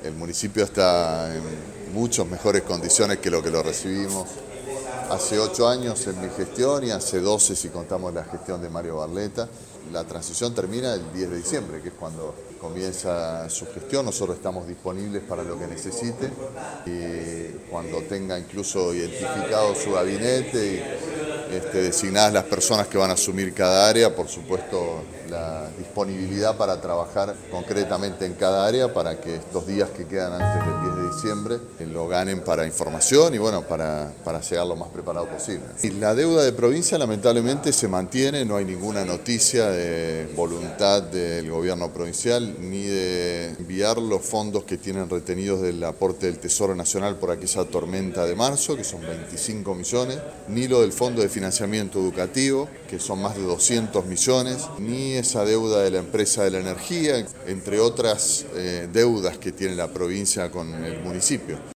El municipio está en muchas mejores condiciones que lo recibimos hace 8 años en mi gestión y hace 12 si contamos la gestión de Mario Barletta. La transición termina el 10 de diciembre, que es cuando comienza su gestión. Nosotros estamos disponibles para lo que necesite y cuando tenga incluso identificado su gabinete y designadas las personas que van a asumir cada área, por supuesto la disponibilidad para trabajar concretamente en cada área para que estos días que quedan antes del 10 de diciembre lo ganen para información y bueno, para llegar lo más preparado posible. Y la deuda de provincia lamentablemente se mantiene, no hay ninguna noticia de voluntad del gobierno provincial ni de enviar los fondos que tienen retenidos del aporte del Tesoro Nacional por aquella tormenta de marzo, que son 25 millones, ni lo del Fondo de Financiamiento Educativo, que son más de 200 millones, ni esa deuda de la empresa de la energía, entre otras deudas que tiene la provincia con el municipio.